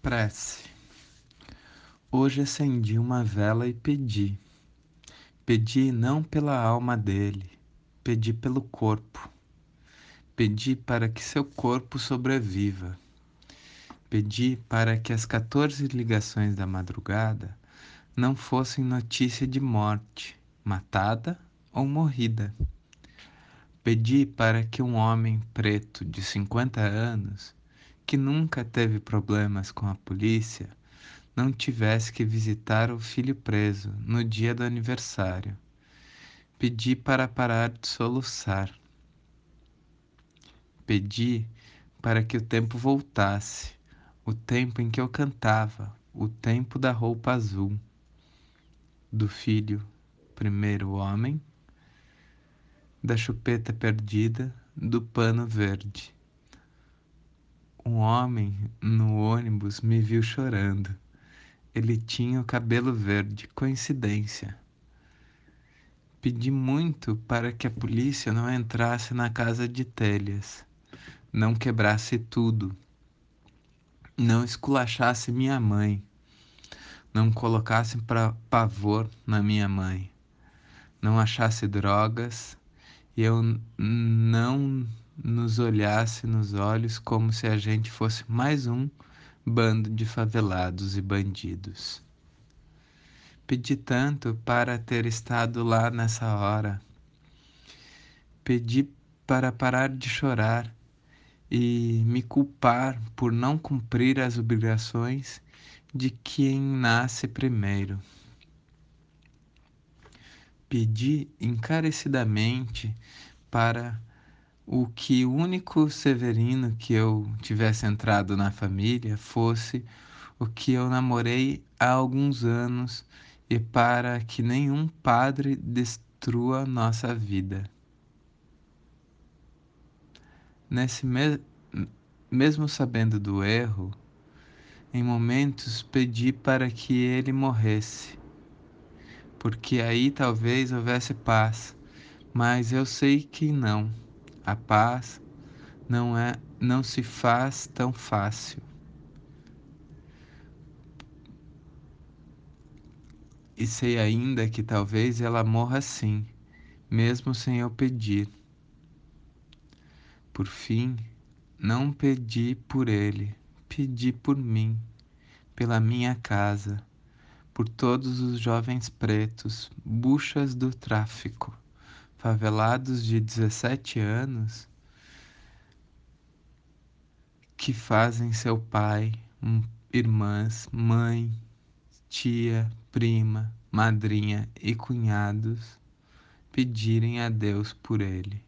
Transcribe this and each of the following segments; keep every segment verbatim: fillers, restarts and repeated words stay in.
Prece. Hoje acendi uma vela e pedi. Pedi não pela alma dele, pedi pelo corpo. Pedi para que seu corpo sobreviva. Pedi para que as quatorze ligações da madrugada não fossem notícia de morte, matada ou morrida. Pedi para que um homem preto de cinquenta anos, que nunca teve problemas com a polícia, não tivesse que visitar o filho preso no dia do aniversário. Pedi para parar de soluçar. Pedi para que o tempo voltasse, o tempo em que eu cantava, o tempo da roupa azul, do filho, primeiro homem, da chupeta perdida, do pano verde. Um homem no ônibus me viu chorando. Ele tinha o cabelo verde, coincidência. Pedi muito para que a polícia não entrasse na casa de telhas, não quebrasse tudo, não esculachasse minha mãe, não colocasse pra pavor na minha mãe, não achasse drogas e eu n- não nos olhasse nos olhos como se a gente fosse mais um bando de favelados e bandidos. Pedi tanto para ter estado lá nessa hora. Pedi para parar de chorar e me culpar por não cumprir as obrigações de quem nasce primeiro. Pedi encarecidamente para o que o único Severino que eu tivesse entrado na família fosse o que eu namorei há alguns anos e para que nenhum padre destrua nossa vida. Nesse me mesmo sabendo do erro, em momentos pedi para que ele morresse, porque aí talvez houvesse paz, mas eu sei que não. A paz não é, não se faz tão fácil. E sei ainda que talvez ela morra assim, mesmo sem eu pedir. Por fim, não pedi por ele, pedi por mim, pela minha casa, por todos os jovens pretos, buchas do tráfico, favelados de dezessete anos, que fazem seu pai, hum, irmãs, mãe, tia, prima, madrinha e cunhados pedirem a Deus por ele.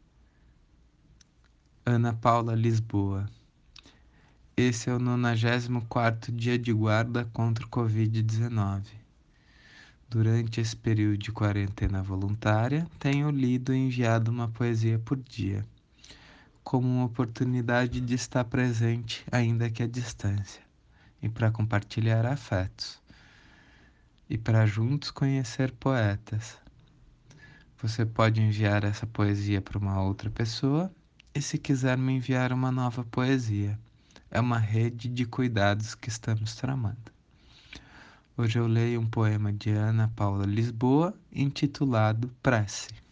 Ana Paula Lisboa. Esse é o nonagésimo quarto dia de guarda contra o covid dezenove. Durante esse período de quarentena voluntária, tenho lido e enviado uma poesia por dia, como uma oportunidade de estar presente, ainda que à distância, e para compartilhar afetos, e para juntos conhecer poetas. Você pode enviar essa poesia para uma outra pessoa, e se quiser me enviar uma nova poesia, é uma rede de cuidados que estamos tramando. Hoje eu leio um poema de Ana Paula Lisboa intitulado Prece.